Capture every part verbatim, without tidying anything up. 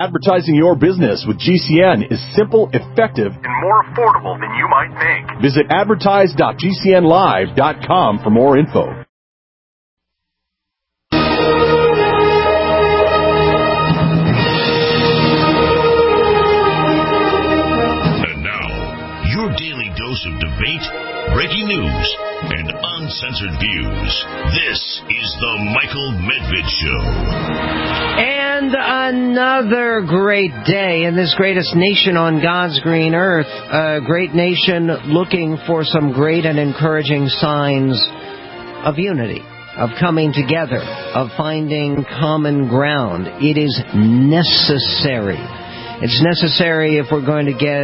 Advertising your business with G C N is simple, effective, and more affordable than you might think. Visit advertise dot g c n live dot com for more info. And now, your daily dose of debate, breaking news, and uncensored views. This is the Michael Medved Show. And another great day in this greatest nation on God's green earth. A great nation looking for some great and encouraging signs of unity, of coming together, of finding common ground. It is necessary. It's necessary if we're going to get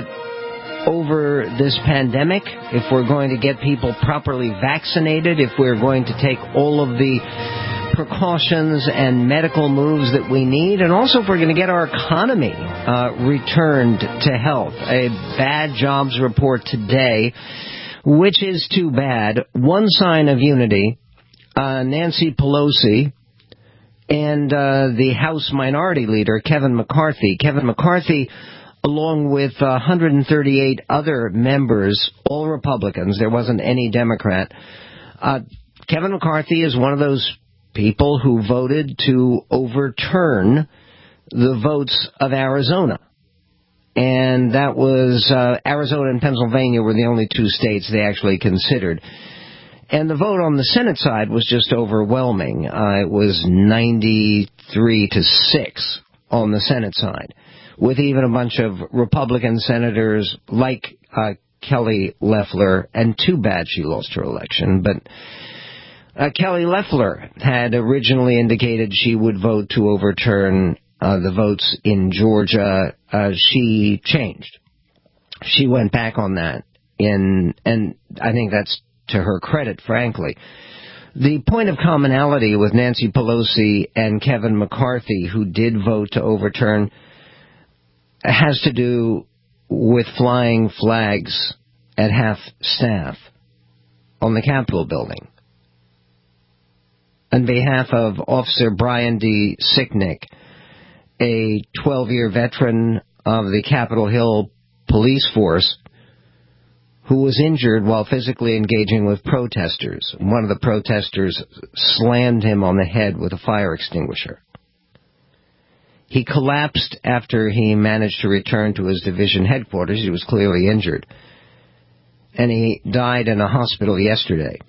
over this pandemic, if we're going to get people properly vaccinated, if we're going to take all of the precautions and medical moves that we need, and also if we're going to get our economy uh, returned to health. A bad jobs report today, which is too bad. One sign of unity, uh, Nancy Pelosi and uh, the House Minority Leader, Kevin McCarthy. Kevin McCarthy, along with uh, one hundred thirty-eight other members, all Republicans, there wasn't any Democrat. Uh, Kevin McCarthy is one of those people who voted to overturn the votes of Arizona. And that was, uh, Arizona and Pennsylvania were the only two states they actually considered. And the vote on the Senate side was just overwhelming. Uh, it was ninety-three to six on the Senate side, with even a bunch of Republican senators like uh, Kelly Loeffler, and too bad she lost her election, but Uh, Kelly Loeffler had originally indicated she would vote to overturn uh, the votes in Georgia. Uh, she changed. She went back on that, in, and I think that's to her credit, frankly. The point of commonality with Nancy Pelosi and Kevin McCarthy, who did vote to overturn, has to do with flying flags at half-staff on the Capitol building. On behalf of Officer Brian D. Sicknick, a twelve-year veteran of the Capitol Hill Police Force, who was injured while physically engaging with protesters. One of the protesters slammed him on the head with a fire extinguisher. He collapsed after he managed to return to his division headquarters. He was clearly injured. And he died in a hospital yesterday.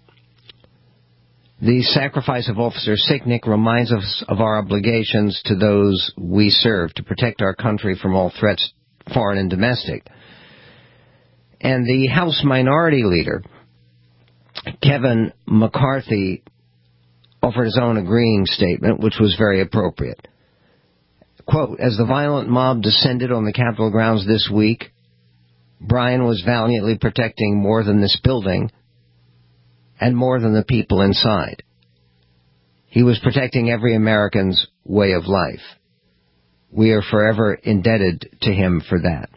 The sacrifice of Officer Sicknick reminds us of our obligations to those we serve to protect our country from all threats, foreign and domestic. And the House Minority Leader, Kevin McCarthy, offered his own agreeing statement, which was very appropriate. Quote, as the violent mob descended on the Capitol grounds this week, Brian was valiantly protecting more than this building and more than the people inside. He was protecting every American's way of life. We are forever indebted to him for that.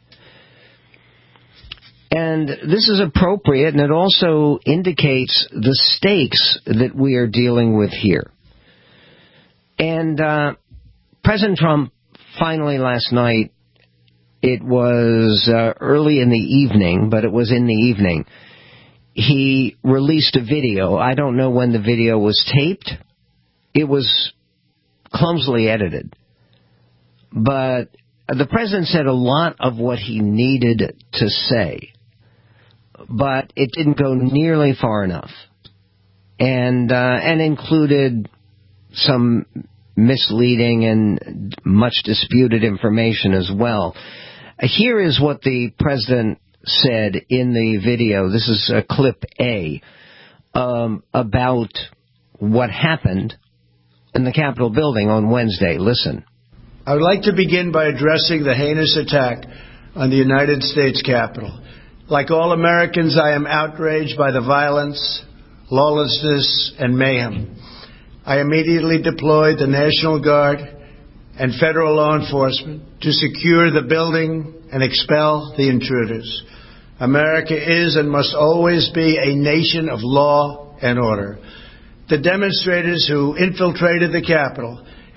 And this is appropriate, and it also indicates the stakes that we are dealing with here. And uh, President Trump finally last night, it was uh, early in the evening, but it was in the evening, he released a video. I don't know when the video was taped. It was clumsily edited. But the president said a lot of what he needed to say, but it didn't go nearly far enough, and uh, and included some misleading and much disputed information as well. Here is what the president said in the video. This is uh, clip A um, about what happened in the Capitol building on Wednesday. Listen. I would like to begin by addressing the heinous attack on the United States Capitol. Like all Americans, I am outraged by the violence, lawlessness, and mayhem. I immediately deployed the National Guard and federal law enforcement to secure the building and expel the intruders. America is and must always be a nation of law and order. The demonstrators who infiltrated the Capitol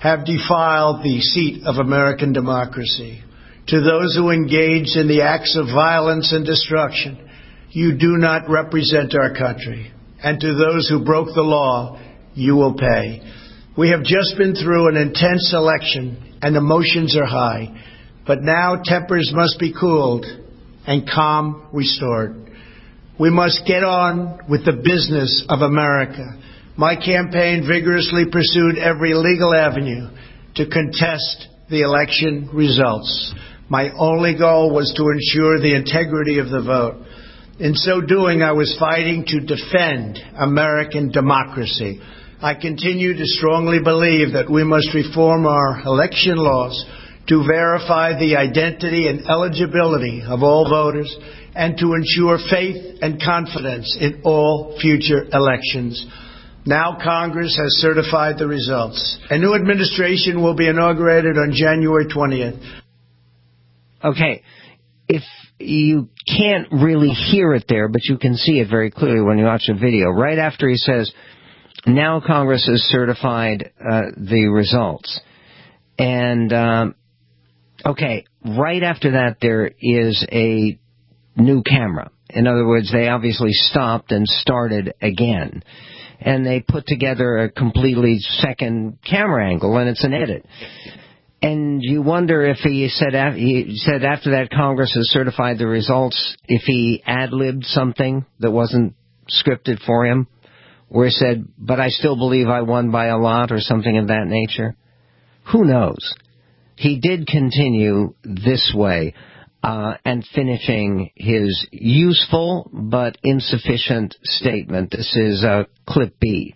have defiled the seat of American democracy. To those who engaged in the acts of violence and destruction, you do not represent our country. And to those who broke the law, you will pay. We have just been through an intense election, and emotions are high. But now tempers must be cooled and calm restored. We must get on with the business of America. My campaign vigorously pursued every legal avenue to contest the election results. My only goal was to ensure the integrity of the vote. In so doing, I was fighting to defend American democracy. I continue to strongly believe that we must reform our election laws to verify the identity and eligibility of all voters and to ensure faith and confidence in all future elections. Now Congress has certified the results. A new administration will be inaugurated on January twentieth. Okay, if you can't really hear it there, but you can see it very clearly when you watch the video. Right after he says, now Congress has certified uh, the results. And, um, okay, right after that there is a new camera. In other words, they obviously stopped and started again. And they put together a completely second camera angle, and it's an edit. And you wonder if he said, he said after that Congress has certified the results, if he ad-libbed something that wasn't scripted for him, or he said, but I still believe I won by a lot, or something of that nature. Who knows? He did continue this way, uh, and finishing his useful but insufficient statement. This is uh, clip B.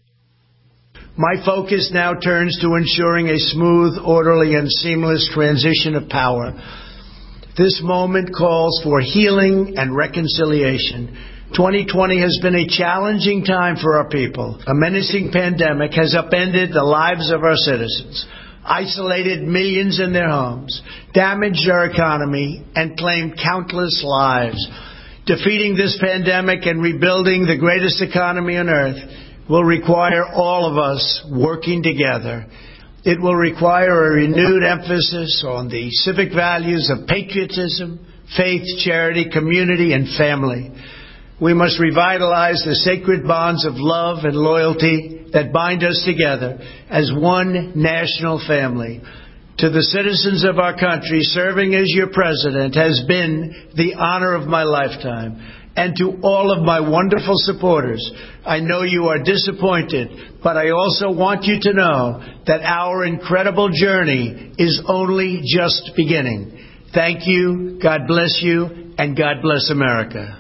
My focus now turns to ensuring a smooth, orderly, and seamless transition of power. This moment calls for healing and reconciliation. twenty twenty has been a challenging time for our people. A menacing pandemic has upended the lives of our citizens, isolated millions in their homes, damaged our economy, and claimed countless lives. Defeating this pandemic and rebuilding the greatest economy on earth will require all of us working together. It will require a renewed emphasis on the civic values of patriotism, faith, charity, community, and family. We must revitalize the sacred bonds of love and loyalty that bind us together as one national family. To the citizens of our country, serving as your president has been the honor of my lifetime. And to all of my wonderful supporters, I know you are disappointed, but I also want you to know that our incredible journey is only just beginning. Thank you, God bless you, and God bless America.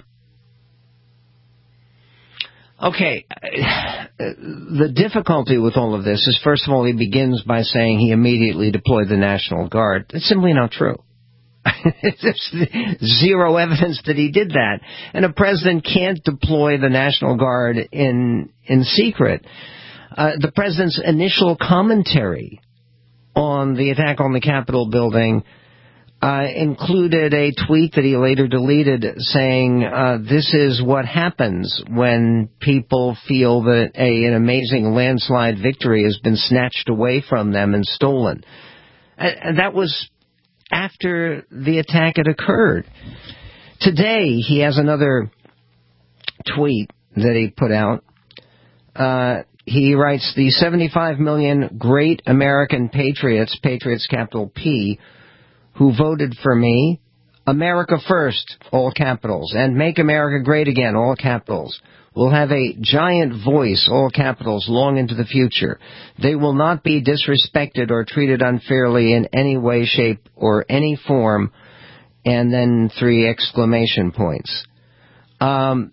Okay, the difficulty with all of this is, first of all, he begins by saying he immediately deployed the National Guard. It's simply not true. There's zero evidence that he did that. And a president can't deploy the National Guard in in secret. Uh, the president's initial commentary on the attack on the Capitol building uh, included a tweet that he later deleted saying, uh, this is what happens when people feel that a, an amazing landslide victory has been snatched away from them and stolen. And, and that was after the attack had occurred. Today, he has another tweet that he put out. Uh, he writes, the seventy-five million great American patriots, patriots capital P, who voted for me, America first, all capitals, and make America great again, all capitals, will have a giant voice, all capitals, long into the future. They will not be disrespected or treated unfairly in any way, shape, or any form, and then three exclamation points. Um,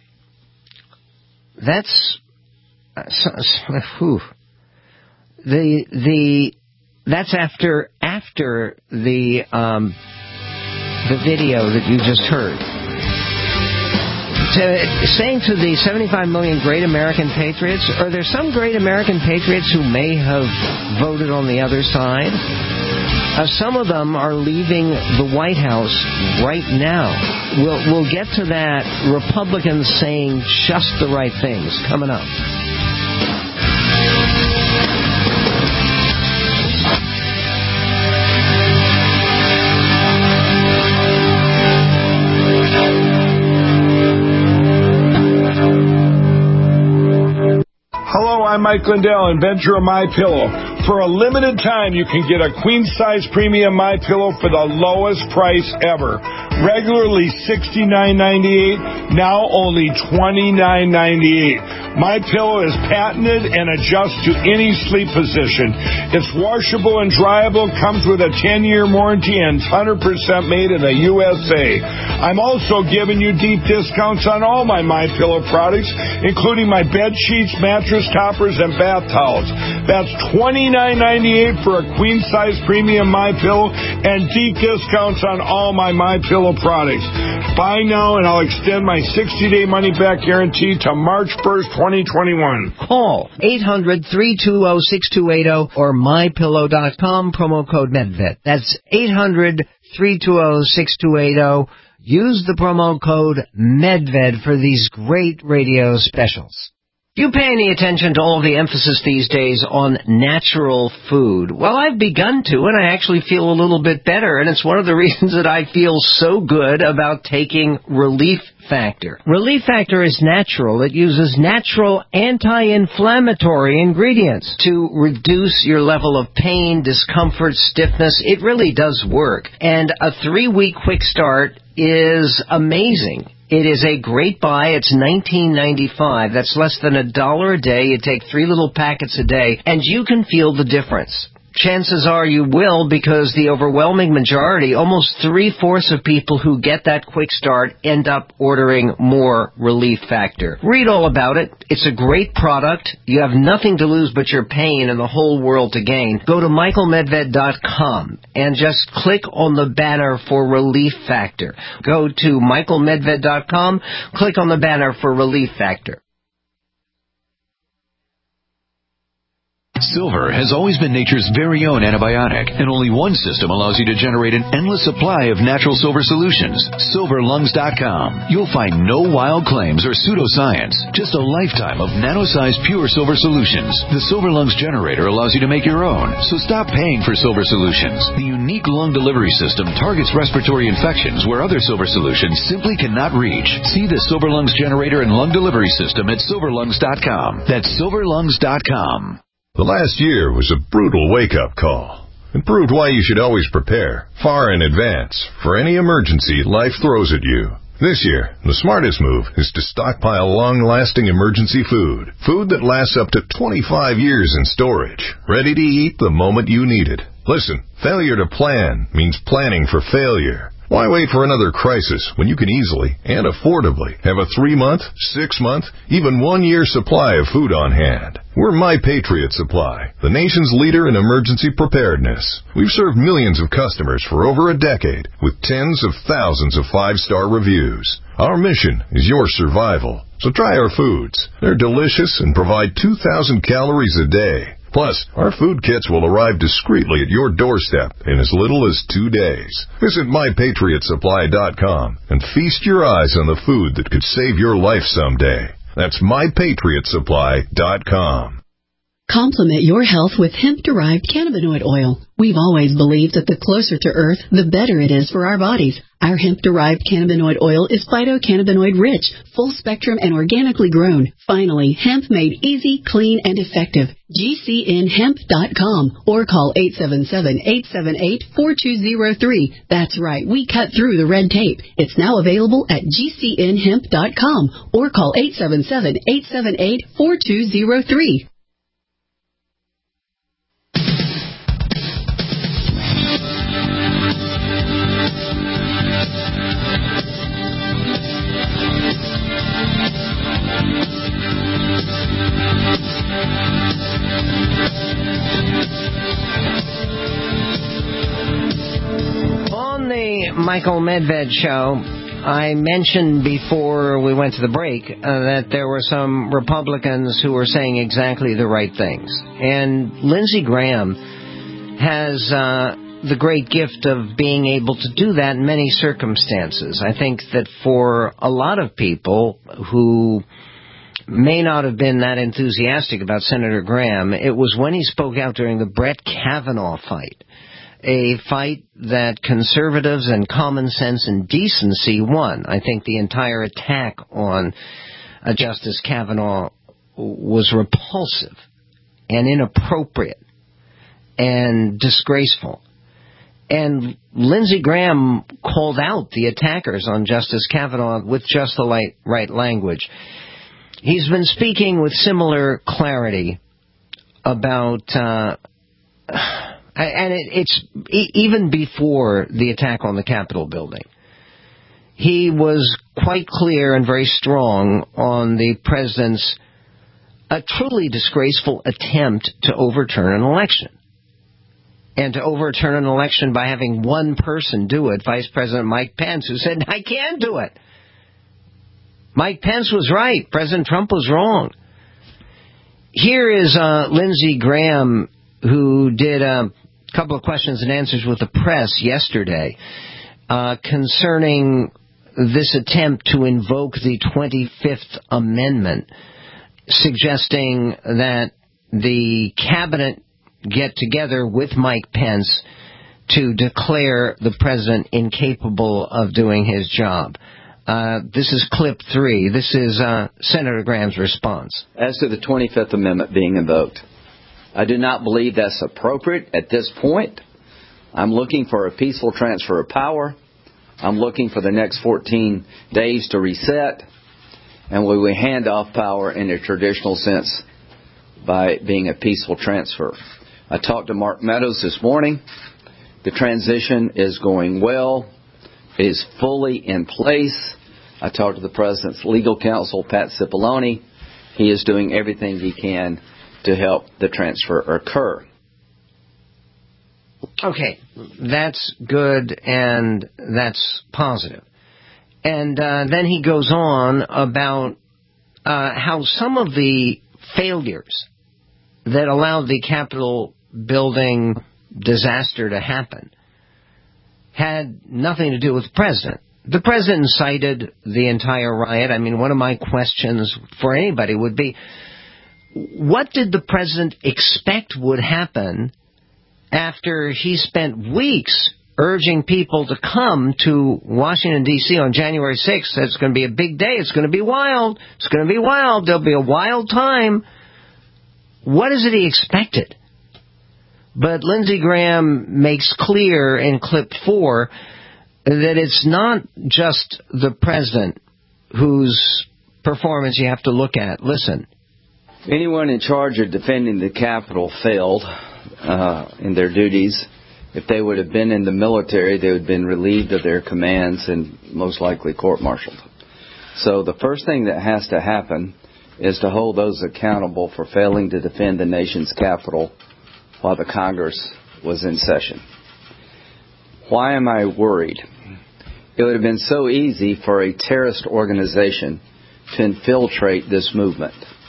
that's, uh, whew. the, the, that's after, after the, um, the video that you just heard. To, saying to the seventy-five million great American patriots, are there some great American patriots who may have voted on the other side? Uh, some of them are leaving the White House right now. We'll, we'll get to that. Republicans saying just the right things coming up. I'm Mike Lindell, inventor of MyPillow. For a limited time, you can get a queen-size premium MyPillow for the lowest price ever. Regularly sixty-nine ninety-eight, now only twenty-nine ninety-eight. MyPillow is patented and adjusts to any sleep position. It's washable and dryable, comes with a ten-year warranty, and one hundred percent made in the U S A. I'm also giving you deep discounts on all my MyPillow products, including my bed sheets, mattress toppers, and bath towels. That's twenty-nine ninety-eight for a queen-size premium MyPillow and deep discounts on all my MyPillow products. Buy now and I'll extend my sixty-day money-back guarantee to March first, twenty twenty-one. Call eight hundred, three two zero, six two eight zero or my pillow dot com, promo code MedVet. That's eight hundred, three two zero, six two eight zero. Use the promo code MedVed for these great radio specials. Do you pay any attention to all the emphasis these days on natural food? Well, I've begun to, and I actually feel a little bit better, and it's one of the reasons that I feel so good about taking Relief Factor. Relief Factor is natural. It uses natural anti-inflammatory ingredients to reduce your level of pain, discomfort, stiffness. It really does work. And a three-week quick start is amazing. It is a great buy. It's nineteen ninety-five. That's less than a dollar a day. You take three little packets a day, and you can feel the difference. Chances are you will, because the overwhelming majority, almost three-fourths of people who get that quick start end up ordering more Relief Factor. Read all about it. It's a great product. You have nothing to lose but your pain and the whole world to gain. Go to michael medved dot com and just click on the banner for Relief Factor. Go to michael medved dot com, click on the banner for Relief Factor. Silver has always been nature's very own antibiotic, and only one system allows you to generate an endless supply of natural silver solutions. silver lungs dot com. You'll find no wild claims or pseudoscience, just a lifetime of nano-sized pure silver solutions. The Silver Lungs generator allows you to make your own, so stop paying for silver solutions. The unique lung delivery system targets respiratory infections where other silver solutions simply cannot reach. See the Silver Lungs generator and lung delivery system at silver lungs dot com. That's silver lungs dot com. The last year was a brutal wake-up call. It proved why you should always prepare, far in advance, for any emergency life throws at you. This year, the smartest move is to stockpile long-lasting emergency food. Food that lasts up to twenty-five years in storage, ready to eat the moment you need it. Listen, failure to plan means planning for failure. Why wait for another crisis when you can easily and affordably have a three-month, six-month, even one-year supply of food on hand? We're My Patriot Supply, the nation's leader in emergency preparedness. We've served millions of customers for over a decade with tens of thousands of five-star reviews. Our mission is your survival, so try our foods. They're delicious and provide two thousand calories a day. Plus, our food kits will arrive discreetly at your doorstep in as little as two days. Visit my patriot supply dot com and feast your eyes on the food that could save your life someday. That's my patriot supply dot com. Complement your health with hemp-derived cannabinoid oil. We've always believed that the closer to Earth, the better it is for our bodies. Our hemp-derived cannabinoid oil is phytocannabinoid-rich, full-spectrum, and organically grown. Finally, hemp made easy, clean, and effective. G C N hemp dot com or call eight seven seven, eight seven eight, four two zero three. That's right, we cut through the red tape. It's now available at G C N hemp dot com or call eight seven seven, eight seven eight, four two zero three. On the Michael Medved Show, I mentioned before we went to the break uh, that there were some Republicans who were saying exactly the right things. And Lindsey Graham has uh, the great gift of being able to do that in many circumstances. I think that for a lot of people who may not have been that enthusiastic about Senator Graham, it was when he spoke out during the Brett Kavanaugh fight. A fight that conservatives and common sense and decency won. I think the entire attack on uh, Justice Kavanaugh was repulsive and inappropriate and disgraceful. And Lindsey Graham called out the attackers on Justice Kavanaugh with just the right, right language. He's been speaking with similar clarity about, uh, and it, it's even before the attack on the Capitol building. He was quite clear and very strong on the president's a truly disgraceful attempt to overturn an election. And to overturn an election by having one person do it, Vice President Mike Pence, who said, I can't do it. Mike Pence was right. President Trump was wrong. Here is uh, Lindsey Graham, who did a couple of questions and answers with the press yesterday uh, concerning this attempt to invoke the twenty-fifth Amendment, suggesting that the cabinet get together with Mike Pence to declare the president incapable of doing his job. Uh, this is clip three. This is uh, Senator Graham's response. As to the twenty-fifth Amendment being invoked, I do not believe that's appropriate at this point. I'm looking for a peaceful transfer of power. I'm looking for the next fourteen days to reset, and we will hand off power in a traditional sense by being a peaceful transfer. I talked to Mark Meadows this morning. The transition is going well. It is fully in place. I talked to the President's legal counsel, Pat Cipollone. He is doing everything he can to help the transfer occur. Okay, that's good and that's positive. And uh, then he goes on about uh, how some of the failures that allowed the Capitol building disaster to happen had nothing to do with the president. The president incited the entire riot. I mean, one of my questions for anybody would be, what did the president expect would happen after he spent weeks urging people to come to Washington, D C on January sixth? It's going to be a big day. It's going to be wild. It's going to be wild. There'll be a wild time. What is it he expected? But Lindsey Graham makes clear in clip four that it's not just the president whose performance you have to look at. Listen. Anyone in charge of defending the Capitol failed uh, in their duties. If they would have been in the military, they would have been relieved of their commands and most likely court-martialed. So the first thing that has to happen is to hold those accountable for failing to defend the nation's capital while the Congress was in session. Why am I worried? It would have been so easy for a terrorist organization to infiltrate this movement.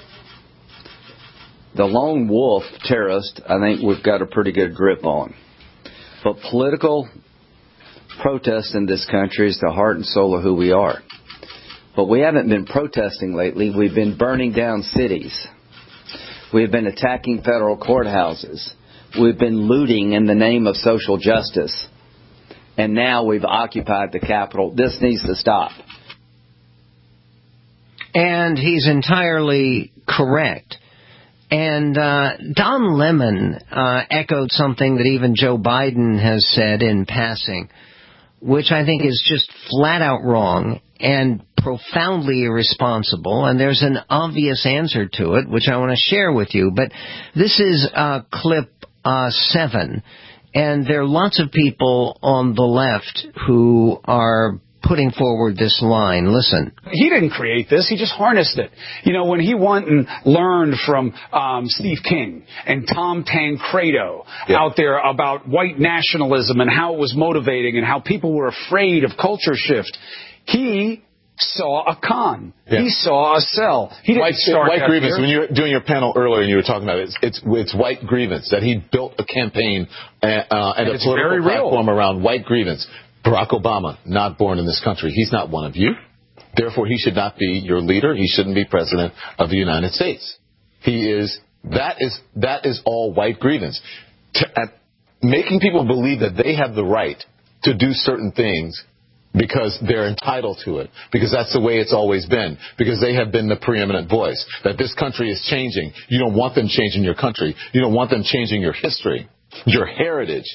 The lone wolf terrorist, I think we've got a pretty good grip on. But political protest in this country is the heart and soul of who we are. But we haven't been protesting lately. We've been burning down cities. We've been attacking federal courthouses. We've been looting in the name of social justice. And now we've occupied the Capitol. This needs to stop. And he's entirely correct. And uh, Don Lemon uh, echoed something that even Joe Biden has said in passing, which I think is just flat out wrong and profoundly irresponsible, and there's an obvious answer to it, which I want to share with you. But this is uh, clip uh, seven, and there are lots of people on the left who are putting forward this line. Listen. He didn't create this. He just harnessed it. You know, when he went and learned from um, Steve King and Tom Tancredo yeah. out there about white nationalism and how it was motivating and how people were afraid of culture shift, he saw a con. Yeah. He saw a sell. He didn't white, start white grievance. Here. When you were doing your panel earlier and you were talking about it, it's it's, it's white grievance, that he built a campaign uh, uh, and, and a political platform real. around white grievance. Barack Obama, not born in this country. He's not one of you. Therefore, he should not be your leader. He shouldn't be president of the United States. He is, that is, that is all white grievance. To, at, making people believe that they have the right to do certain things because they're entitled to it, because that's the way it's always been, because they have been the preeminent voice, that this country is changing. You don't want them changing your country. You don't want them changing your history, your heritage.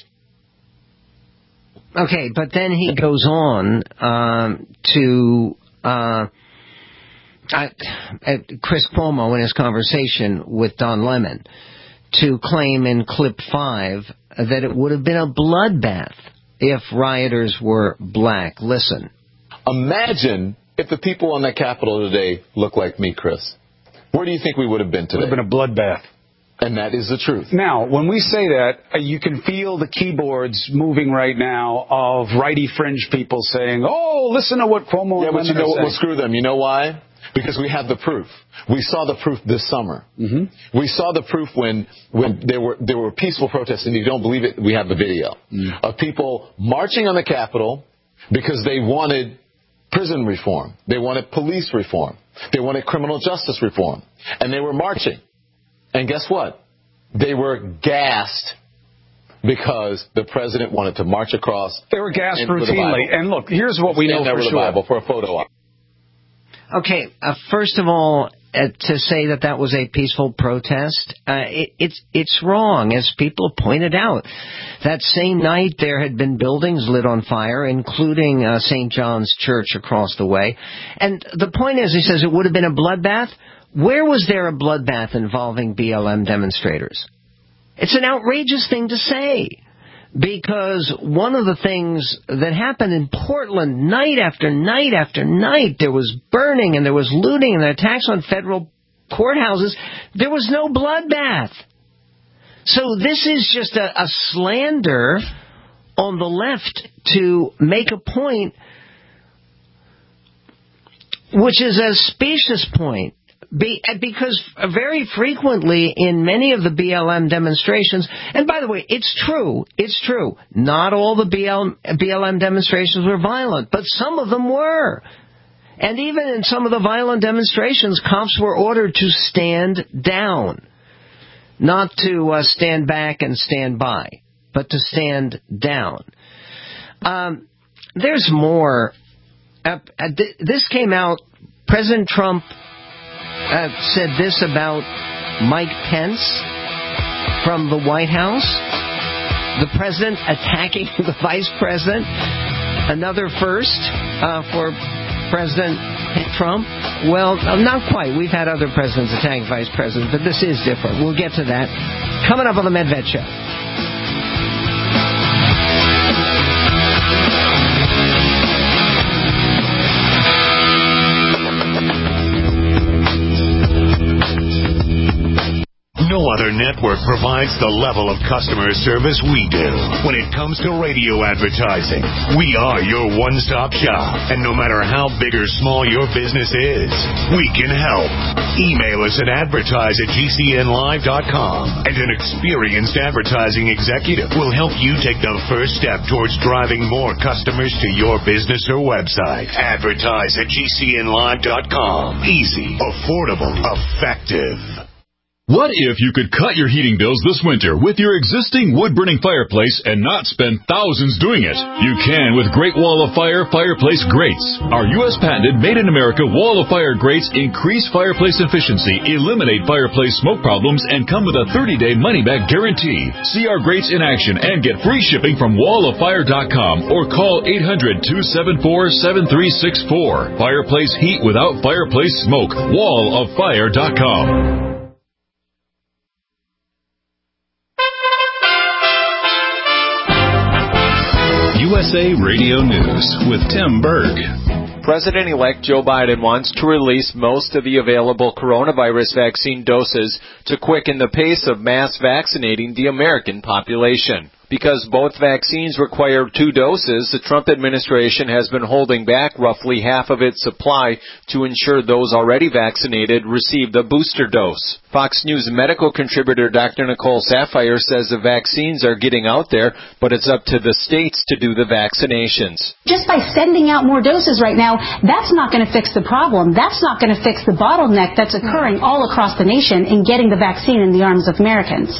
Okay, but then he goes on um, to... Uh, I, Chris Cuomo in his conversation with Don Lemon to claim in clip five that it would have been a bloodbath if rioters were black. Listen. Imagine if the people on that Capitol today look like me, Chris. Where do you think we would have been today? It would have been a bloodbath. And that is the truth. Now, when we say that, uh, you can feel the keyboards moving right now of righty fringe people saying, oh, listen to what Cuomo yeah, and but you know what? saying. Well, screw them. You know why? Because we have the proof. We saw the proof this summer. Mm-hmm. We saw the proof when when there were there were peaceful protests, and you don't believe it, we have the video mm. of people marching on the Capitol because they wanted prison reform. They wanted police reform. They wanted criminal justice reform. And they were marching. And guess what? They were gassed because the president wanted to march across. They were gassed routinely. And look, here's what we know there for with sure. The Bible for a photo op. Okay, uh, first of all, uh, to say that that was a peaceful protest, uh, it, it's it's wrong, as people have pointed out. That same night, there had been buildings lit on fire, including uh, Saint John's Church across the way. And the point is, he says it would have been a bloodbath. Where was there a bloodbath involving B L M demonstrators? It's an outrageous thing to say. Because one of the things that happened in Portland night after night after night, there was burning and there was looting and attacks on federal courthouses. There was no bloodbath. So this is just a, a slander on the left to make a point, which is a specious point. Be, because very frequently in many of the B L M demonstrations, and by the way, it's true, it's true, not all the B L M, B L M demonstrations were violent, but some of them were. And even in some of the violent demonstrations, cops were ordered to stand down. Not to uh, stand back and stand by, but to stand down. Um, there's more. Uh, th- this came out, President Trump Uh, said this about Mike Pence from the White House. The president attacking the vice president. Another first uh, for President Trump. Well, not quite. We've had other presidents attack vice presidents, but this is different. We'll get to that. Coming up on the Medved Show. No other network provides the level of customer service we do. When it comes to radio advertising, we are your one-stop shop. And no matter how big or small your business is, we can help. Email us at advertise at G C N live dot com, and an experienced advertising executive will help you take the first step towards driving more customers to your business or website. Advertise at G C N live dot com. Easy, affordable, effective. What if you could cut your heating bills this winter with your existing wood-burning fireplace and not spend thousands doing it? You can with Great Wall of Fire Fireplace Grates. Our U S patented made-in-America Wall of Fire grates increase fireplace efficiency, eliminate fireplace smoke problems, and come with a thirty-day money-back guarantee. See our grates in action and get free shipping from wall of fire dot com or call eight hundred, two seven four, seven three six four. Fireplace heat without fireplace smoke. wall of fire dot com. U S A Radio News with Tim Berg. President-elect Joe Biden wants to release most of the available coronavirus vaccine doses to quicken the pace of mass vaccinating the American population. Because both vaccines require two doses, the Trump administration has been holding back roughly half of its supply to ensure those already vaccinated receive the booster dose. Fox News medical contributor Doctor Nicole Saphier says the vaccines are getting out there, but it's up to the states to do the vaccinations. Just by sending out more doses right now, that's not going to fix the problem. That's not going to fix the bottleneck that's occurring all across the nation in getting the vaccine in the arms of Americans.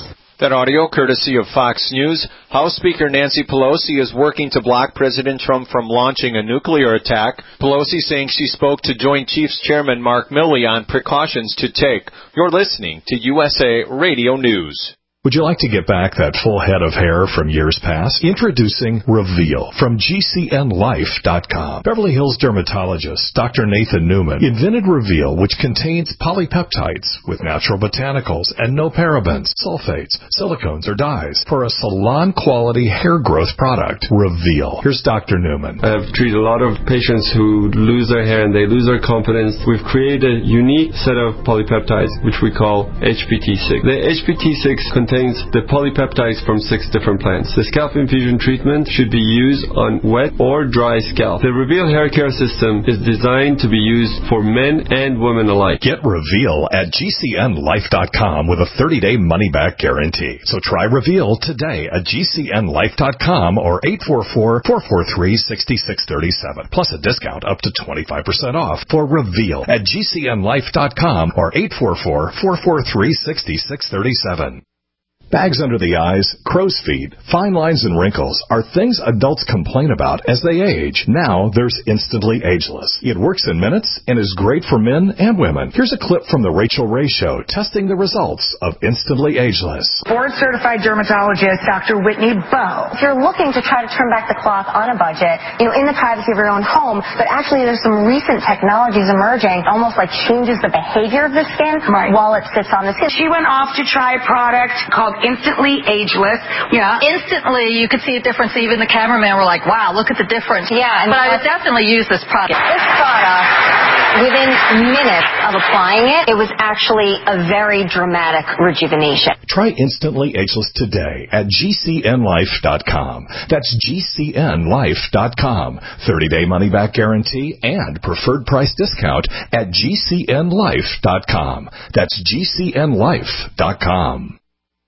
That audio courtesy of Fox News. House Speaker Nancy Pelosi is working to block President Trump from launching a nuclear attack. Pelosi saying she spoke to Joint Chiefs Chairman Mark Milley on precautions to take. You're listening to U S A Radio News. Would you like to get back that full head of hair from years past? Introducing Reveal from G C N life dot com. Beverly Hills dermatologist Doctor Nathan Newman invented Reveal, which contains polypeptides with natural botanicals and no parabens, sulfates, silicones, or dyes for a salon-quality hair growth product. Reveal. Here's Doctor Newman. I've treated a lot of patients who lose their hair and they lose their confidence. We've created a unique set of polypeptides, which we call H P T six. The H P T six contains contains the polypeptides from six different plants. The scalp infusion treatment should be used on wet or dry scalp. The Reveal hair care system is designed to be used for men and women alike. Get Reveal at G C N life dot com with a thirty-day money-back guarantee. So try Reveal today at G C N life dot com or eight four four, four four three, six six three seven. Plus a discount up to twenty-five percent off for Reveal at G C N life dot com or eight four four, four four three, six six three seven. Bags under the eyes, crow's feet, fine lines and wrinkles are things adults complain about as they age. Now there's Instantly Ageless. It works in minutes and is great for men and women. Here's a clip from the Rachel Ray Show testing the results of Instantly Ageless. Board-certified dermatologist Doctor Whitney Bowe. If you're looking to try to turn back the clock on a budget, you know, in the privacy of your own home, but actually there's some recent technologies emerging, almost like changes the behavior of the skin right. while it sits on the skin. She went off to try a product called Instantly Ageless. Yeah. Instantly, you could see a difference. Even the cameraman were like, wow, look at the difference. Yeah. But I would definitely use this product. This product, within minutes of applying it, it was actually a very dramatic rejuvenation. Try Instantly Ageless today at G C N life dot com. That's G C N life dot com. thirty-day money-back guarantee and preferred price discount at G C N life dot com. That's G C N life dot com.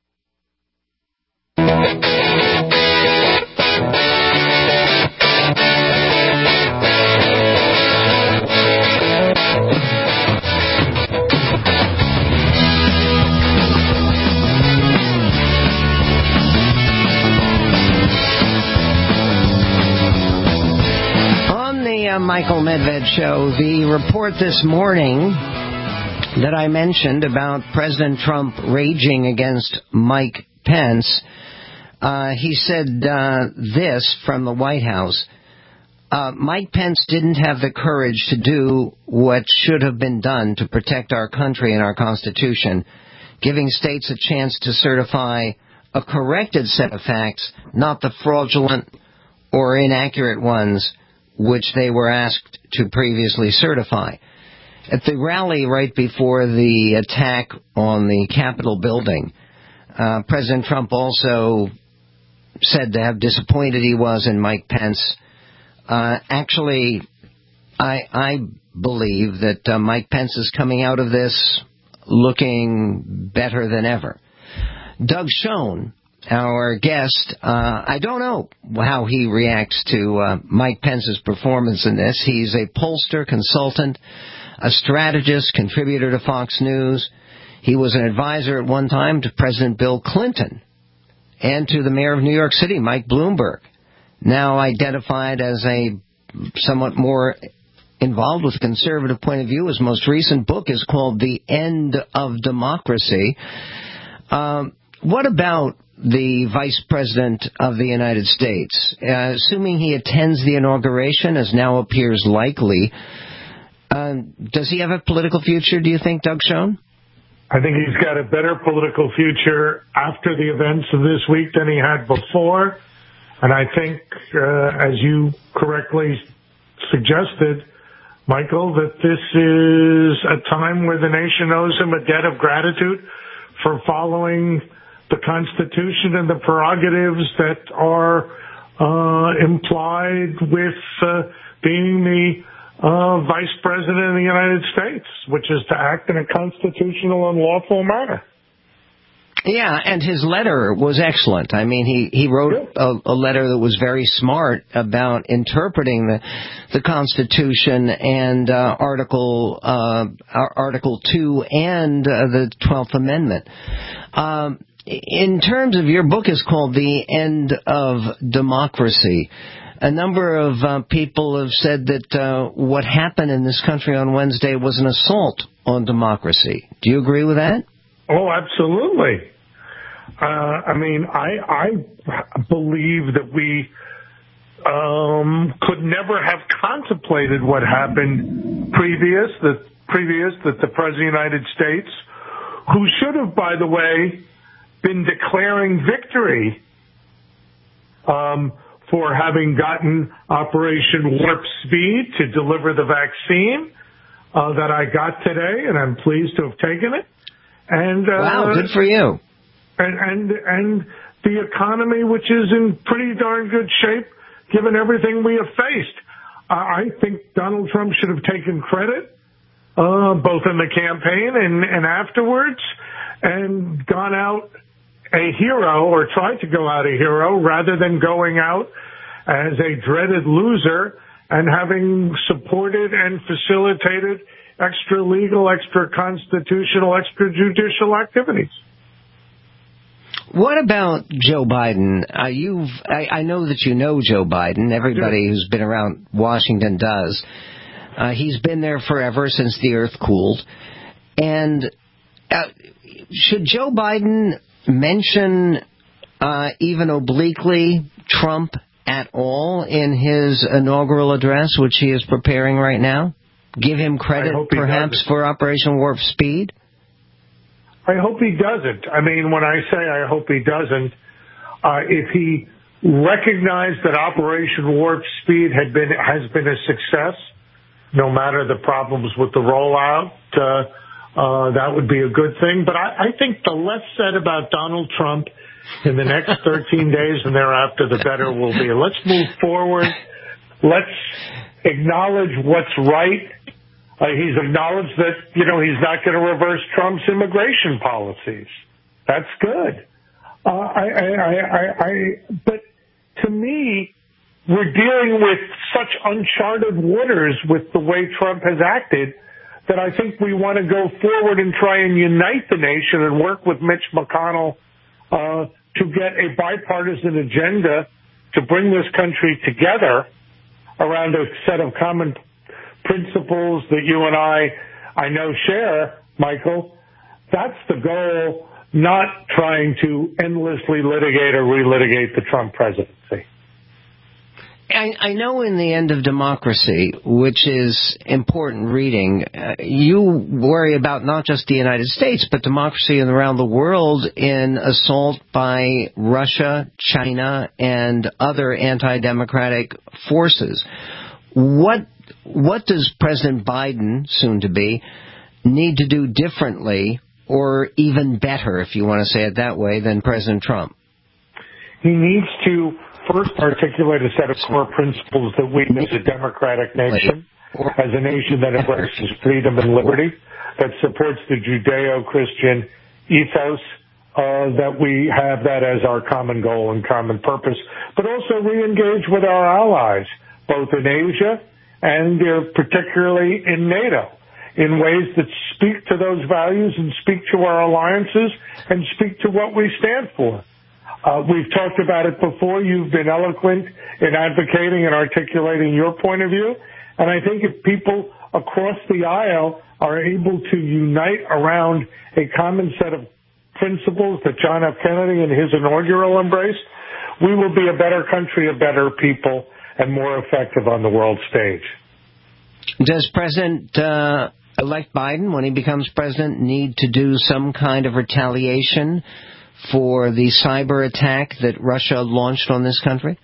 On the uh, Michael Medved Show, the report this morning that I mentioned about President Trump raging against Mike Pence, uh, he said uh, this from the White House. Uh, Mike Pence didn't have the courage to do what should have been done to protect our country and our Constitution, giving states a chance to certify a corrected set of facts, not the fraudulent or inaccurate ones which they were asked to previously certify. At the rally right before the attack on the Capitol building, Uh, President Trump also said to how disappointed he was in Mike Pence. Uh, actually, I, I believe that uh, Mike Pence is coming out of this looking better than ever. Doug Schoen, our guest, uh, I don't know how he reacts to uh, Mike Pence's performance in this. He's a pollster, consultant, a strategist, contributor to Fox News. He was an advisor at one time to President Bill Clinton and to the mayor of New York City, Mike Bloomberg, now identified as a somewhat more involved with a conservative point of view. His most recent book is called The End of Democracy. Um, what about the Vice President of the United States? Uh, assuming he attends the inauguration, as now appears likely, uh, does he have a political future, do you think, Doug Schoen? I think he's got a better political future after the events of this week than he had before. And I think, uh, as you correctly suggested, Michael, that this is a time where the nation owes him a debt of gratitude for following the Constitution and the prerogatives that are uh, implied with uh, being the Uh, Vice President of the United States, which is to act in a constitutional and lawful manner. Yeah, and his letter was excellent. I mean, he, he wrote a, a letter that was very smart about interpreting the the Constitution and uh, Article uh, Article two and uh, the twelfth Amendment. Um, in terms of, your book is called The End of Democracy. A number of uh, people have said that uh, what happened in this country on Wednesday was an assault on democracy. Do you agree with that? Oh, absolutely. Uh, I mean, I, I believe that we um, could never have contemplated what happened previous, that previous that the President of the United States, who should have, by the way, been declaring victory um, for having gotten Operation Warp Speed to deliver the vaccine uh, that I got today, and I'm pleased to have taken it. And uh, wow, good for you. And, and and the economy, which is in pretty darn good shape, given everything we have faced. Uh, I think Donald Trump should have taken credit, uh, both in the campaign and, and afterwards, and gone out a hero, or tried to go out a hero, rather than going out as a dreaded loser and having supported and facilitated extra-legal, extra-constitutional, extrajudicial activities. What about Joe Biden? Uh, you've, I, I know that you know Joe Biden. Everybody who's been around Washington does. Uh, he's been there forever, since the earth cooled. And uh, should Joe Biden mention, uh, even obliquely, Trump at all in his inaugural address, which he is preparing right now? Give him credit, perhaps, for Operation Warp Speed? I hope he doesn't. I mean, when I say I hope he doesn't, uh, if he recognized that Operation Warp Speed had been has been a success, no matter the problems with the rollout, uh, uh, that would be a good thing. But I, I think the less said about Donald Trump in the next thirteen days and thereafter, the better will be. Let's move forward. Let's acknowledge what's right. Uh, he's acknowledged that, you know, he's not going to reverse Trump's immigration policies. That's good. Uh, I, I, I, I, I, but to me, we're dealing with such uncharted waters with the way Trump has acted that I think we want to go forward and try and unite the nation and work with Mitch McConnell uh, to get a bipartisan agenda to bring this country together around a set of common principles that you and I, I know, share, Michael. That's the goal, not trying to endlessly litigate or relitigate the Trump presidency. I, I know in The End of Democracy, which is important reading, uh, you worry about not just the United States, but democracy around the world in assault by Russia, China, and other anti-democratic forces. What what does President Biden, soon to be, need to do differently, or even better, if you want to say it that way, than President Trump? He needs to first articulate a set of core principles that we as a democratic nation, as a nation that embraces freedom and liberty, that supports the Judeo-Christian ethos, uh, that we have that as our common goal and common purpose, but also re-engage with our allies, both in Asia and uh, particularly in NATO, in ways that speak to those values and speak to our alliances and speak to what we stand for. Uh, we've talked about it before. You've been eloquent in advocating and articulating your point of view. And I think if people across the aisle are able to unite around a common set of principles that John F. Kennedy in his inaugural embraced, we will be a better country, a better people, and more effective on the world stage. Does President uh, elect Biden, when he becomes president, need to do some kind of retaliation for the cyber attack that Russia launched on this country?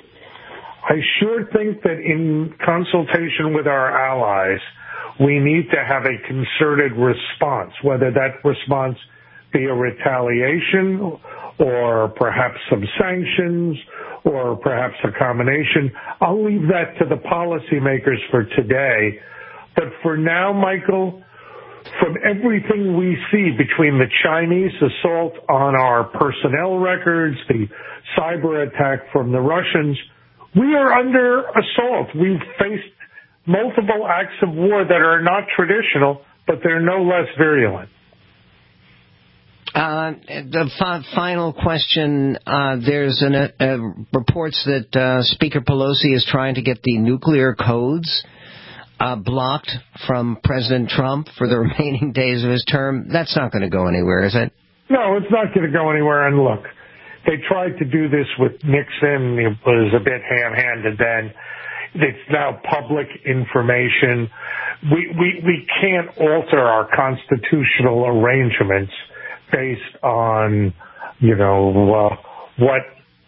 I sure think that in consultation with our allies, we need to have a concerted response, whether that response be a retaliation or perhaps some sanctions or perhaps a combination. I'll leave that to the policymakers for today. But for now, Michael, from everything we see between the Chinese assault on our personnel records, the cyber attack from the Russians, we are under assault. We've faced multiple acts of war that are not traditional, but they're no less virulent. Uh, the fi- final question, uh, there's an, uh, uh, reports that uh, Speaker Pelosi is trying to get the nuclear codes uh, blocked from President Trump for the remaining days of his term. That's not going to go anywhere, is it? No, it's not going to go anywhere. And look, they tried to do this with Nixon. It was a bit ham-handed then. It's now public information. We, we, we can't alter our constitutional arrangements based on, you know, uh, what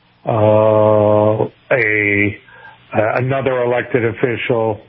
uh, a uh, another elected official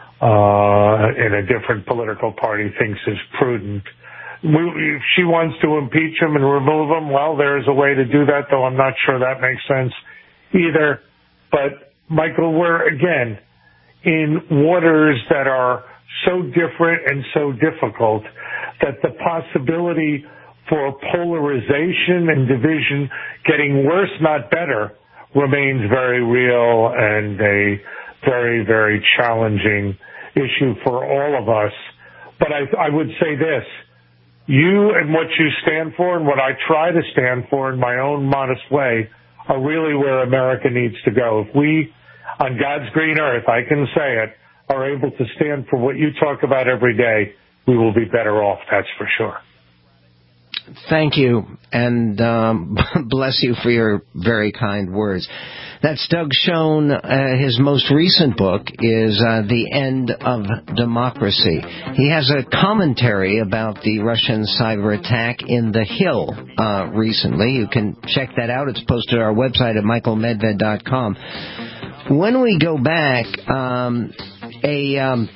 uh, in a different political party thinks is prudent. We, if she wants to impeach him and remove him, well, there is a way to do that, though I'm not sure that makes sense either. But, Michael, we're, again, in waters that are so different and so difficult that the possibility for polarization and division getting worse, not better, remains very real and a very, very challenging issue for all of us. But I, I would say this, you and what you stand for and what I try to stand for in my own modest way are really where America needs to go. If we, on God's green earth, I can say it, are able to stand for what you talk about every day, we will be better off, that's for sure. Thank you, and um, bless you for your very kind words. That's Doug Schoen. Uh, his most recent book is uh, The End of Democracy. He has a commentary about the Russian cyber attack in The Hill uh, recently. You can check that out. It's posted on our website at michael medved dot com. When we go back, um, a, um,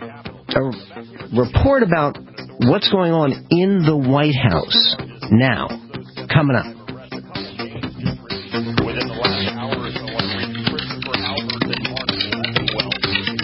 a report about what's going on in the White House now, coming up. Within the last hour or so, Christopher Albert and Mark Leffingwell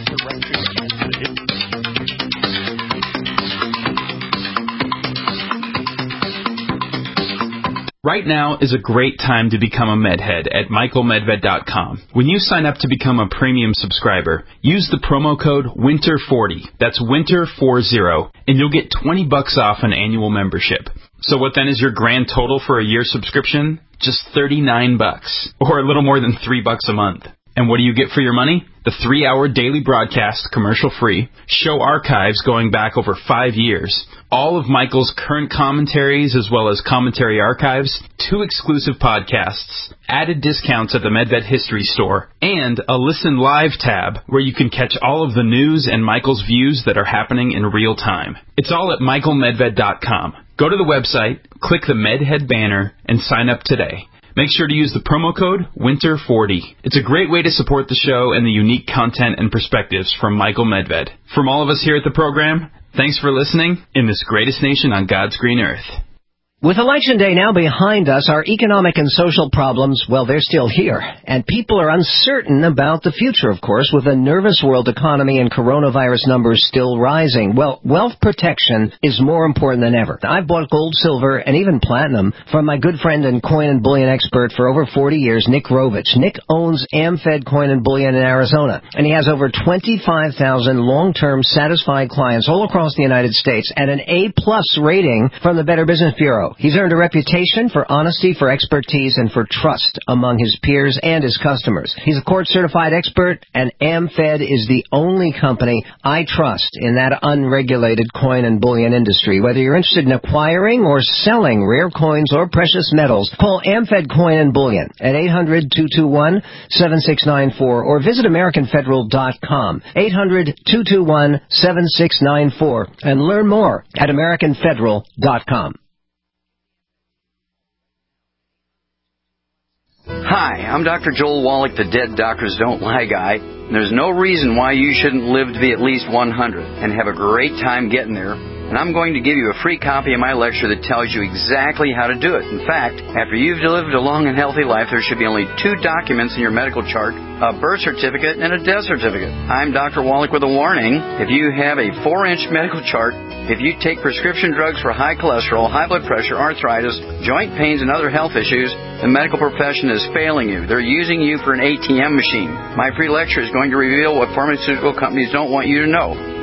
Right now is a great time to become a MedHead at michael medved dot com. When you sign up to become a premium subscriber, use the promo code winter forty. That's winter forty, and you'll get twenty bucks off an annual membership. So what then is your grand total for a year subscription? Just thirty-nine bucks, or a little more than three bucks a month. And what do you get for your money? The three-hour daily broadcast, commercial-free, show archives going back over five years, all of Michael's current commentaries as well as commentary archives, two exclusive podcasts, added discounts at the MedVet History Store, and a Listen Live tab where you can catch all of the news and Michael's views that are happening in real time. It's all at michael medved dot com. Go to the website, click the MedHead banner, and sign up today. Make sure to use the promo code winter forty. It's a great way to support the show and the unique content and perspectives from Michael Medved. From all of us here at the program, thanks for listening in this greatest nation on God's green earth. With Election Day now behind us, our economic and social problems, well, they're still here. And people are uncertain about the future, of course, with a nervous world economy and coronavirus numbers still rising. Well, wealth protection is more important than ever. I've bought gold, silver, and even platinum from my good friend and coin and bullion expert for over forty years, Nick Rovich. Nick owns AmFed Coin and Bullion in Arizona, and he has over twenty-five thousand long-term satisfied clients all across the United States and an A-plus rating from the Better Business Bureau. He's earned a reputation for honesty, for expertise, and for trust among his peers and his customers. He's a court-certified expert, and AmFed is the only company I trust in that unregulated coin and bullion industry. Whether you're interested in acquiring or selling rare coins or precious metals, call AmFed Coin and Bullion at eight hundred, two two one, seven six nine four or visit american federal dot com, eight hundred, two two one, seven six nine four, and learn more at american federal dot com. Hi, I'm Doctor Joel Wallach, the Dead Doctors Don't Lie guy. There's no reason why you shouldn't live to be at least one hundred and have a great time getting there. And I'm going to give you a free copy of my lecture that tells you exactly how to do it. In fact, after you've lived a long and healthy life, there should be only two documents in your medical chart, a birth certificate and a death certificate. I'm Doctor Wallach with a warning. If you have a four-inch medical chart, if you take prescription drugs for high cholesterol, high blood pressure, arthritis, joint pains, and other health issues, the medical profession is failing you. They're using you for an A T M machine. My free lecture is going to reveal what pharmaceutical companies don't want you to know.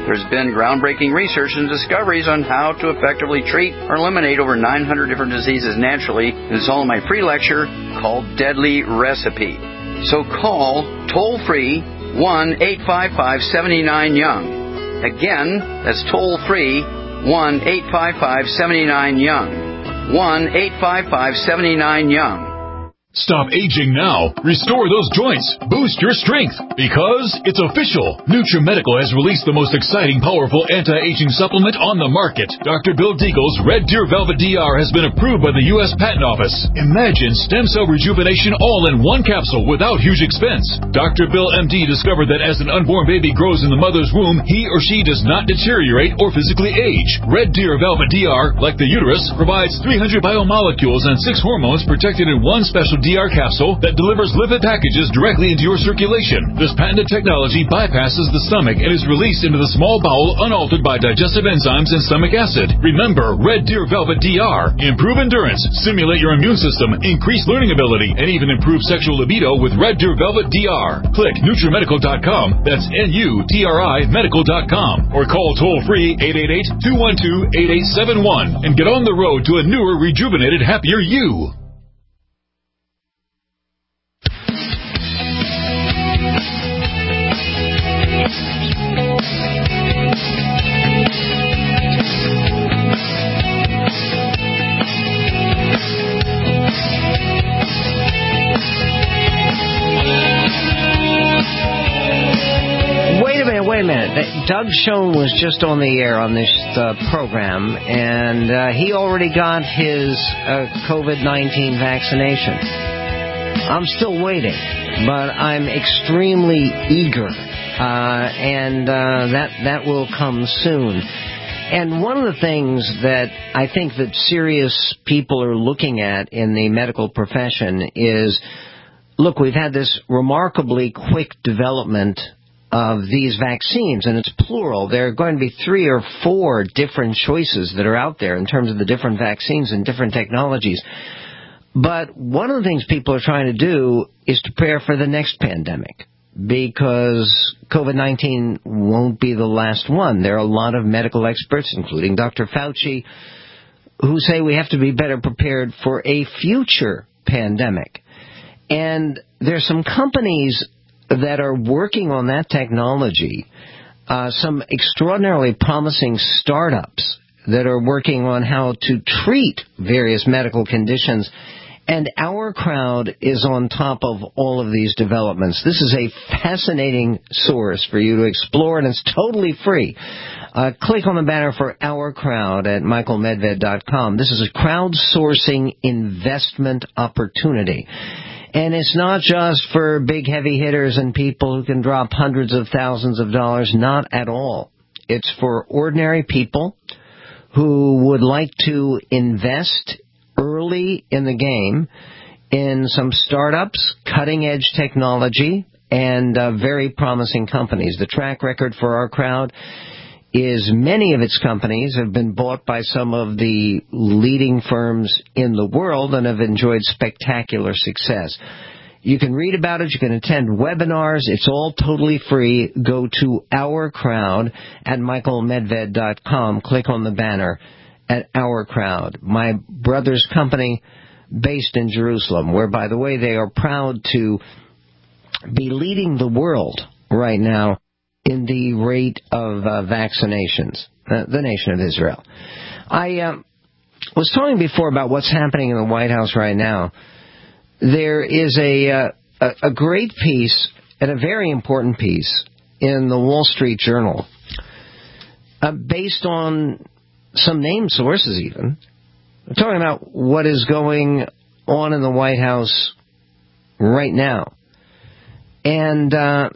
There's been groundbreaking research and discoveries on how to effectively treat or eliminate over nine hundred different diseases naturally, and it's all in my free lecture called Deadly Recipe. So call toll-free one eight five five, seven nine, young. Again, that's toll-free one eight five five, seven nine, young. one eight five five, seven nine, young. Stop aging now. Restore those joints. Boost your strength. Because it's official. NutriMedical has released the most exciting, powerful anti-aging supplement on the market. Doctor Bill Deagle's Red Deer Velvet D R has been approved by the U S Patent Office. Imagine stem cell rejuvenation all in one capsule without huge expense. Doctor Bill M D discovered that as an unborn baby grows in the mother's womb, he or she does not deteriorate or physically age. Red Deer Velvet D R, like the uterus, provides three hundred biomolecules and six hormones protected in one special D R capsule that delivers lipid packages directly into your circulation. This patented technology bypasses the stomach and is released into the small bowel unaltered by digestive enzymes and stomach acid. Remember, Red Deer Velvet D R. Improve endurance, stimulate your immune system, increase learning ability, and even improve sexual libido with Red Deer Velvet D R. Click NutriMedical dot com. That's N U T R I medical dot com. Or call toll-free eight eight eight, two one two, eight eight seven one and get on the road to a newer, rejuvenated, happier you. Wait a minute. Doug Schoen was just on the air on this uh, program, and uh, he already got his uh, COVID nineteen vaccination. I'm still waiting, but I'm extremely eager, uh, and uh, that that will come soon. And one of the things that I think that serious people are looking at in the medical profession is, look, we've had this remarkably quick development of these vaccines, and it's plural. There are going to be three or four different choices that are out there in terms of the different vaccines and different technologies. But one of the things people are trying to do is to prepare for the next pandemic, because COVID nineteen won't be the last one. There are a lot of medical experts, including Doctor Fauci, who say we have to be better prepared for a future pandemic. And there's some companies that are working on that technology, uh, some extraordinarily promising startups that are working on how to treat various medical conditions. And Our Crowd is on top of all of these developments. This is a fascinating source for you to explore, and it's totally free. Uh, click on the banner for Our Crowd at Michael Medved dot com. This is a crowdsourcing investment opportunity. And it's not just for big heavy hitters and people who can drop hundreds of thousands of dollars. Not at all. It's for ordinary people who would like to invest early in the game in some startups, cutting-edge technology, and uh, very promising companies. The track record for Our Crowd is many of its companies have been bought by some of the leading firms in the world and have enjoyed spectacular success. You can read about it. You can attend webinars. It's all totally free. Go to Our Crowd at Michael Medved dot com. Click on the banner at Our Crowd, my brother's company based in Jerusalem, where, by the way, they are proud to be leading the world right now in the rate of uh, vaccinations, uh, the nation of Israel. I uh, was talking before about what's happening in the White House right now. There is a, uh, a, a great piece, and a very important piece, in the Wall Street Journal, uh, based on some named sources even. I'm talking about what is going on in the White House right now. And uh,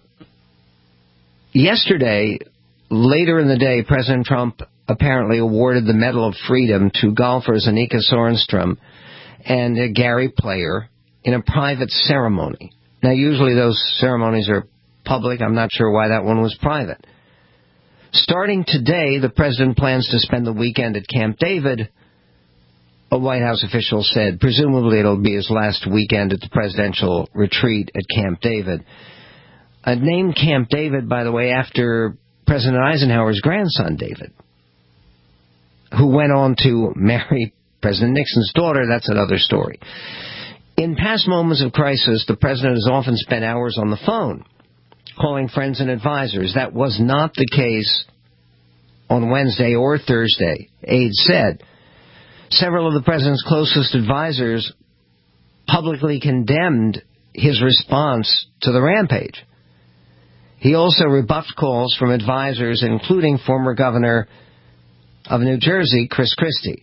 yesterday, later in the day, President Trump apparently awarded the Medal of Freedom to golfers Annika Sorenstam and uh, Gary Player in a private ceremony. Now, usually those ceremonies are public. I'm not sure why that one was private. Starting today, the president plans to spend the weekend at Camp David, a White House official said. Presumably it'll be his last weekend at the presidential retreat at Camp David. Uh, named Camp David, by the way, after President Eisenhower's grandson, David, who went on to marry President Nixon's daughter. That's another story. In past moments of crisis, the president has often spent hours on the phone, calling friends and advisors. That was not the case on Wednesday or Thursday, aides said. Several of the president's closest advisors publicly condemned his response to the rampage. He also rebuffed calls from advisors, including former governor of New Jersey, Chris Christie.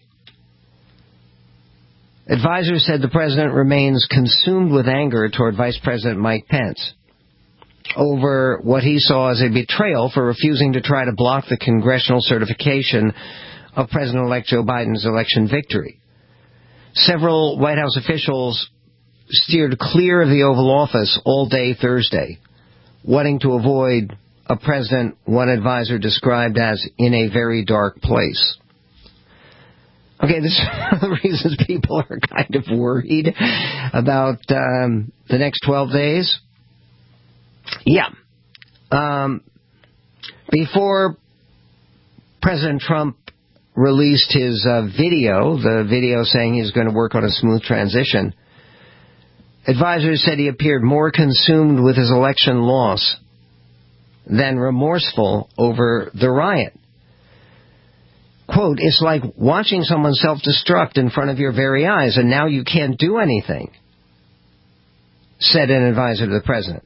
Advisors said the president remains consumed with anger toward Vice President Mike Pence over what he saw as a betrayal for refusing to try to block the congressional certification of President-elect Joe Biden's election victory. Several White House officials steered clear of the Oval Office all day Thursday, wanting to avoid a president one advisor described as in a very dark place. Okay, this is one of the reasons people are kind of worried about um, the next twelve days. Yeah. Um, before President Trump released his uh, video, the video saying he's going to work on a smooth transition, advisors said he appeared more consumed with his election loss than remorseful over the riot. Quote, it's like watching someone self-destruct in front of your very eyes, and now you can't do anything, said an advisor to the president.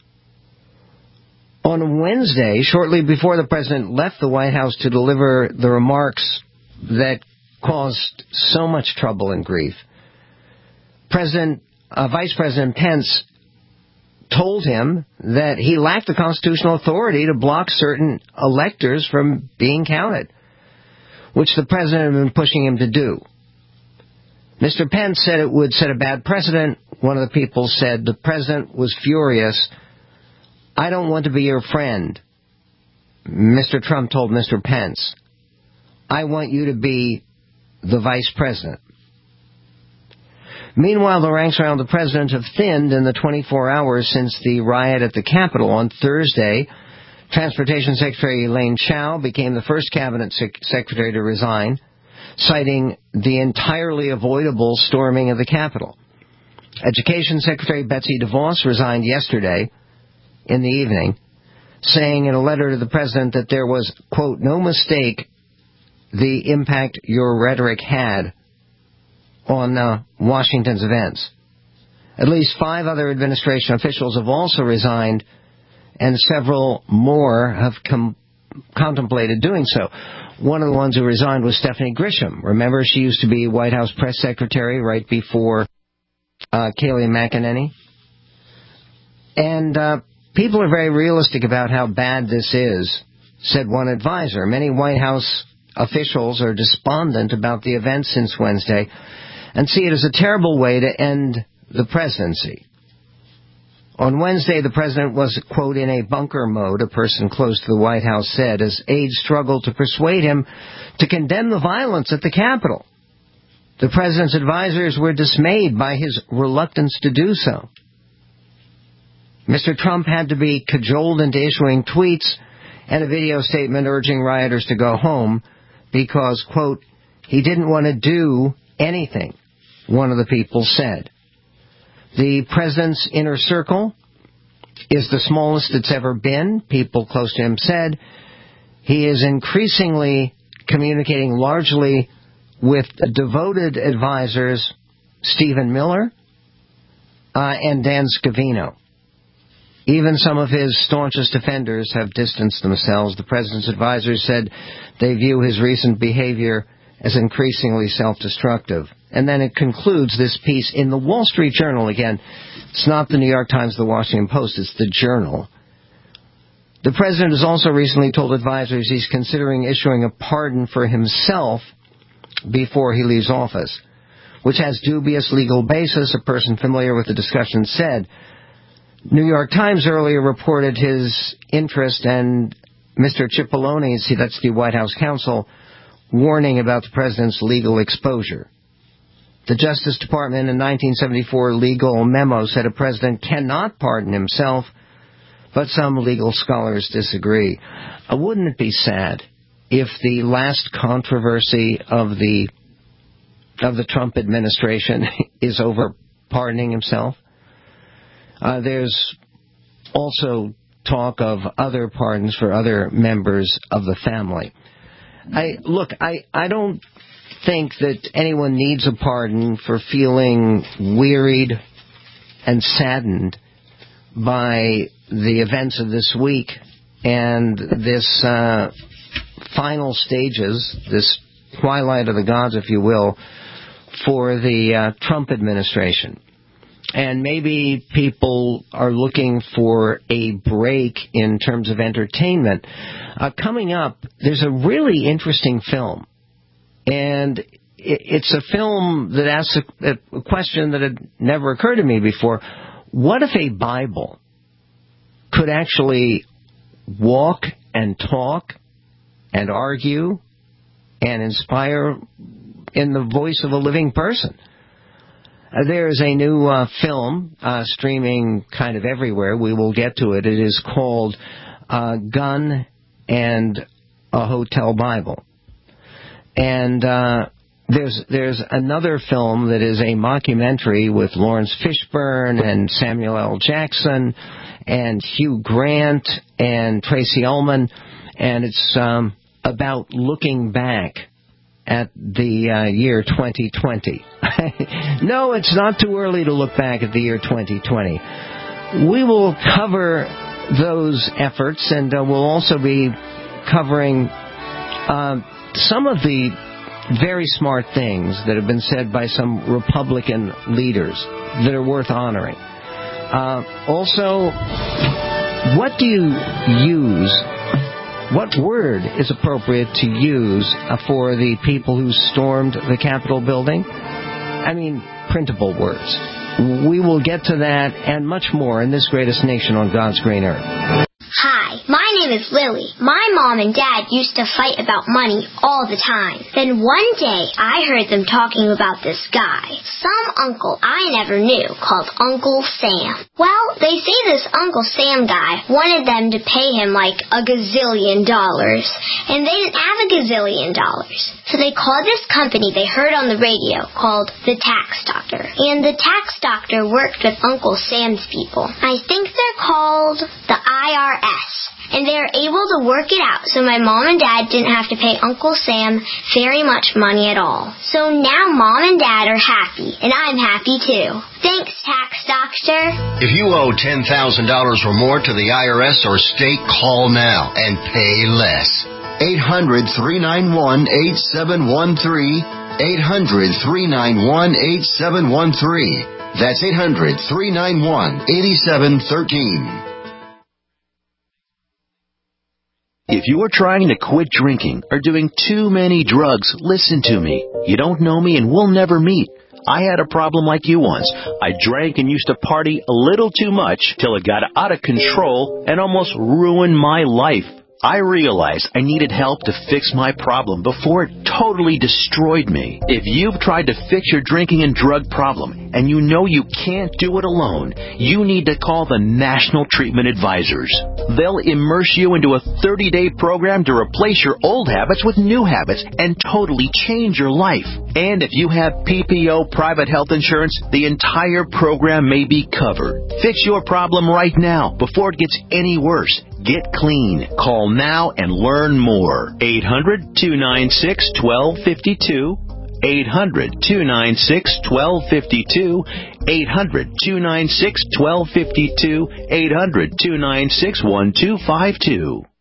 On Wednesday, shortly before the president left the White House to deliver the remarks that caused so much trouble and grief, President, uh, Vice President Pence told him that he lacked the constitutional authority to block certain electors from being counted, which the president had been pushing him to do. Mister Pence said it would set a bad precedent. One of the people said the president was furious. I don't want to be your friend, Mister Trump told Mister Pence. I want you to be the vice president. Meanwhile, the ranks around the president have thinned in the twenty-four hours since the riot at the Capitol on Thursday. Transportation Secretary Elaine Chao became the first cabinet sec- secretary to resign, citing the entirely avoidable storming of the Capitol. Education Secretary Betsy DeVos resigned yesterday in the evening, saying in a letter to the president that there was, quote, no mistake the impact your rhetoric had on uh, Washington's events. At least five other administration officials have also resigned, and several more have com- contemplated doing so. One of the ones who resigned was Stephanie Grisham. Remember, she used to be White House press secretary right before uh, Kayleigh McEnany. And uh, people are very realistic about how bad this is, said one advisor. Many White House officials are despondent about the events since Wednesday and see it as a terrible way to end the presidency. On Wednesday, the president was, quote, in a bunker mode, a person close to the White House said, as aides struggled to persuade him to condemn the violence at the Capitol. The president's advisors were dismayed by his reluctance to do so. Mister Trump had to be cajoled into issuing tweets and a video statement urging rioters to go home because, quote, he didn't want to do anything, one of the people said. The president's inner circle is the smallest it's ever been, people close to him said. He is increasingly communicating largely with devoted advisors Stephen Miller uh, and Dan Scavino. Even some of his staunchest defenders have distanced themselves. The president's advisors said they view his recent behavior as increasingly self-destructive. And then it concludes this piece in the Wall Street Journal. Again, it's not the New York Times, the Washington Post, it's the Journal. The president has also recently told advisors he's considering issuing a pardon for himself before he leaves office, which has dubious legal basis, a person familiar with the discussion said. New York Times earlier reported his interest and Mister Cipollone, see, that's the White House counsel, warning about the president's legal exposure. The Justice Department in nineteen seventy-four legal memo said a president cannot pardon himself, but some legal scholars disagree. Uh, wouldn't it be sad if the last controversy of the of the Trump administration is over pardoning himself? Uh, there's also talk of other pardons for other members of the family. I look, I, I don't think that anyone needs a pardon for feeling wearied and saddened by the events of this week and this uh, final stages, this twilight of the gods, if you will, for the uh, Trump administration. And maybe people are looking for a break in terms of entertainment. Uh, coming up, there's a really interesting film. And it's a film that asks a, a question that had never occurred to me before. What if a Bible could actually walk and talk and argue and inspire in the voice of a living person? Uh, there is a new uh, film uh, streaming kind of everywhere. We will get to it. It is called uh, Gun and a Hotel Bible. And uh, there's there's another film that is a mockumentary with Lawrence Fishburne and Samuel L. Jackson and Hugh Grant and Tracy Ullman, and it's um, about looking back at the uh, year twenty twenty. No, it's not too early to look back at the year twenty twenty. We will cover those efforts, and uh, we'll also be covering uh, some of the very smart things that have been said by some Republican leaders that are worth honoring. Uh, also, what do you use? What word is appropriate to use uh, for the people who stormed the Capitol building? I mean, printable words. We will get to that and much more in this greatest nation on God's green earth. Hi, my name is Lily. My mom and dad used to fight about money all the time. Then one day, I heard them talking about this guy, some uncle I never knew, called Uncle Sam. Well, they say this Uncle Sam guy wanted them to pay him like a gazillion dollars, and they didn't have a gazillion dollars. So they called this company they heard on the radio called the Tax Doctor. And the Tax Doctor worked with Uncle Sam's people. I think they're called the I R S. And they were able to work it out so my mom and dad didn't have to pay Uncle Sam very much money at all. So now mom and dad are happy, and I'm happy too. Thanks, Tax Doctor. If you owe ten thousand dollars or more to the I R S or state, call now and pay less. eight hundred, three nine one, eight seven one three. eight hundred, three nine one, eight seven one three. That's eight hundred, three nine one, eight seven one three. If you are trying to quit drinking or doing too many drugs, listen to me. You don't know me and we'll never meet. I had a problem like you once. I drank and used to party a little too much till it got out of control and almost ruined my life. I realized I needed help to fix my problem before it totally destroyed me. If you've tried to fix your drinking and drug problem and you know you can't do it alone, you need to call the National Treatment Advisors. They'll immerse you into a thirty-day program to replace your old habits with new habits and totally change your life. And if you have P P O private health insurance, the entire program may be covered. Fix your problem right now before it gets any worse. Get clean. Call now and learn more. eight hundred, two nine six, one two five two. eight hundred, two nine six, one two five two. eight hundred, two nine six, one two five two. eight hundred, two nine six, one two five two.